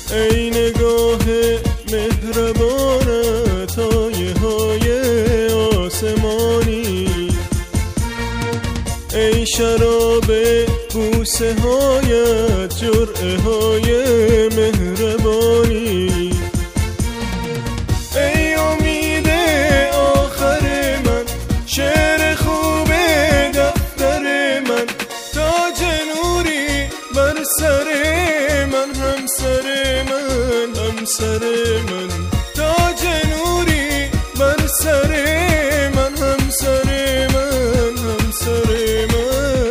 ای نگاه مهربانت آیه های آسمانی، ای شراب بوسه هایت جرعه های مهربانی، ای امید آخر من، شعر خوب دفتر من، تاج نوری بر سر من، همسر من، همسر من، تاج نوری بر سر من، همسر من، همسر من.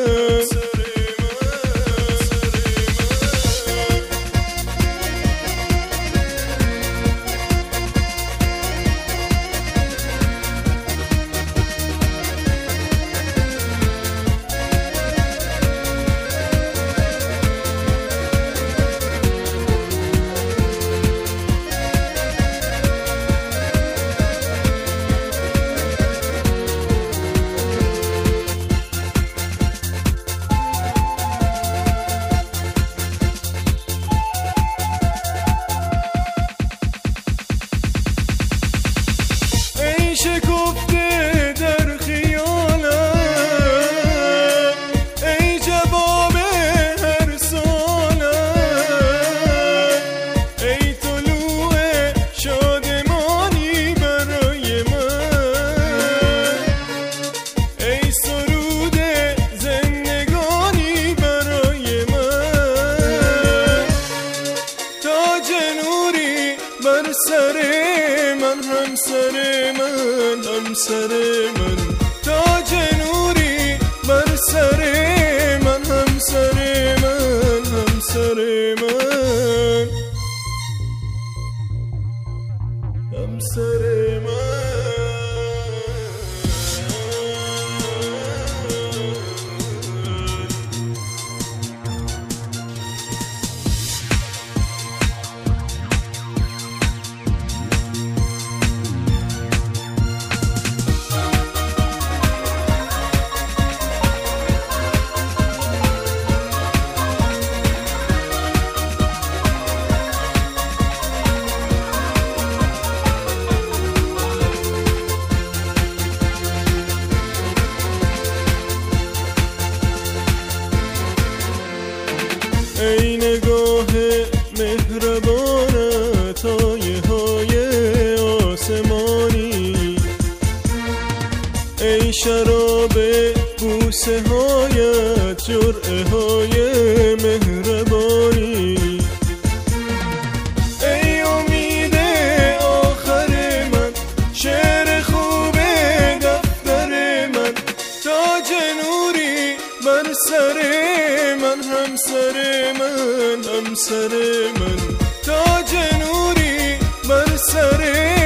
شکفته در خیالم، ای جواب هر سالم، ای طلوع شادمانی برای من، ای سرود زندگانی برای من، تاج نوری بر سر من، همسر من، همسر من، تاج نوری بر سر من، همسر من، همسر من، همسر من. ای نگاه مهربانت آیه های آسمانی، ای شراب بوسه هایت جرعه های مهربانی، ای امید آخر من، شعر خوب دفتر من، تاج نوری بر سر من، همسر من، همسر من، تاج نوری بر سر